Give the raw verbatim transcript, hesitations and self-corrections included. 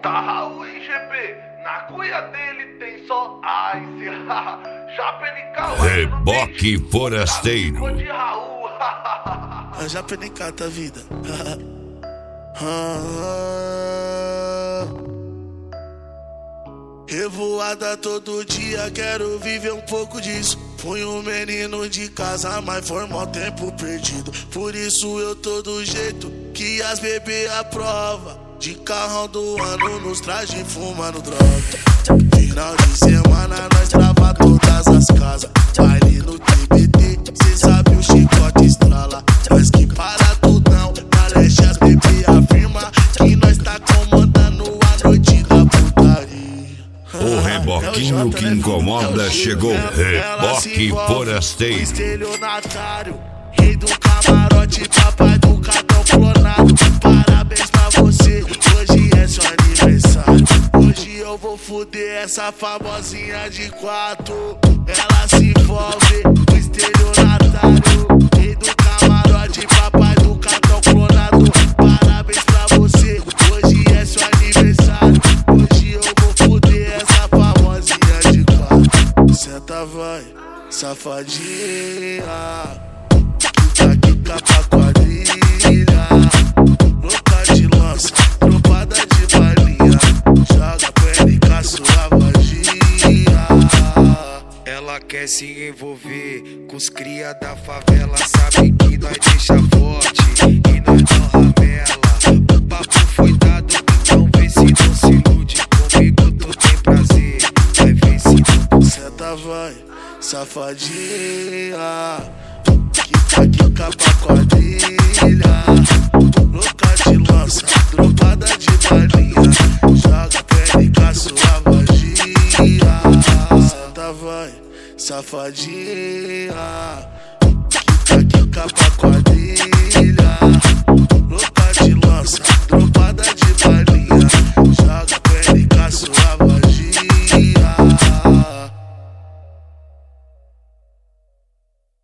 Tá Raul e G P, na cuia dele tem só ice. Japa N K, Reboque forasteiro. Vou de Raul. A Japa N K tá vida. Revoada todo dia, quero viver um pouco disso. Fui um menino de casa, mas foi mó tempo perdido. Por isso eu tô do jeito que as bebê aprova. De carrão do ano, nos traje fumando droga. Final de semana nós trava todas as casas. Baile no T B T, cê sabe o chicote estrala. Nós que para tudão, na leste as bebê afirma que nós tá comandando a noite da putaria. O reboquinho que incomoda chegou. Reboque forasteiro. Estelionatário, rei do camarote, papai do cartão clonado. Parabéns pra você, hoje é seu aniversário. Hoje eu vou fuder essa famosinha de quatro. Ela se envolve, o estelionatário, rei do camarote, papai do cartão clonado. Parabéns pra você, hoje é seu aniversário. Hoje eu vou fuder essa famosinha de quatro. Senta vai, safadinha, quica, quica pra quadrilha. Louca de lança, tropada de balinha. Joga pro N K sua vagia. Ela quer se envolver com os cria da favela. Sabe que nós deixa forte e nós não ramela. O papo foi dado, então vê se não se ilude. Comigo tu tem prazer, vai ver se não. Senta vai, safadinha, quica, quica pra quadrilha. Louca de lança, tropada de balinha. Joga pro N K sua vagia. Senta vai, safadinha, quica, quica pra quadrilha.